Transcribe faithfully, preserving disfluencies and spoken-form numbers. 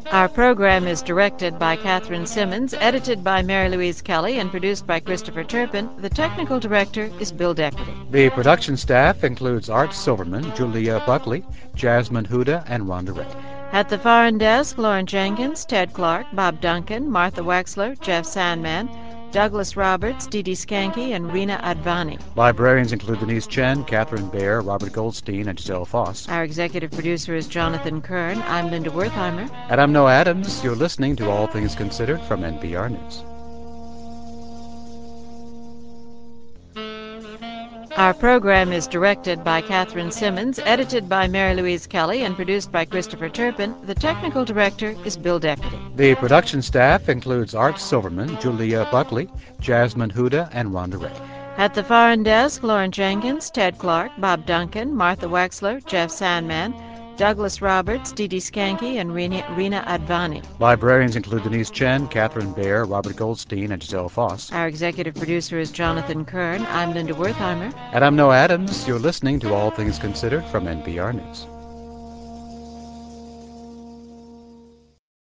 Our program is directed by Catherine Simmons, edited by Mary Louise Kelly, and produced by Christopher Turpin. The technical director is Bill Deckerty. The production staff includes Art Silverman, Julia Buckley, Jasmine Huda, and Rhonda Ray. At the foreign desk, Lauren Jenkins, Ted Clark, Bob Duncan, Martha Wexler, Jeff Sandman, Douglas Roberts, Dee Dee Skanke, and Rena Advani. Librarians include Denise Chen, Catherine Baer, Robert Goldstein, and Giselle Foss. Our executive producer is Jonathan Kern. I'm Linda Wertheimer. And I'm Noah Adams. You're listening to All Things Considered from N P R News. Our program is directed by Catherine Simmons, edited by Mary Louise Kelly, and produced by Christopher Turpin. The technical director is Bill Deckerty. The production staff includes Art Silverman, Julia Buckley, Jasmine Huda, and Rhonda Ray. At the foreign desk, Lauren Jenkins, Ted Clark, Bob Duncan, Martha Wexler, Jeff Sandman, Douglas Roberts, Dee Dee Skanke, and Rena, Rena Advani. Librarians include Denise Chen, Catherine Baer, Robert Goldstein, and Giselle Foss. Our executive producer is Jonathan Kern. I'm Linda Wertheimer. And I'm Noah Adams. You're listening to All Things Considered from N P R News.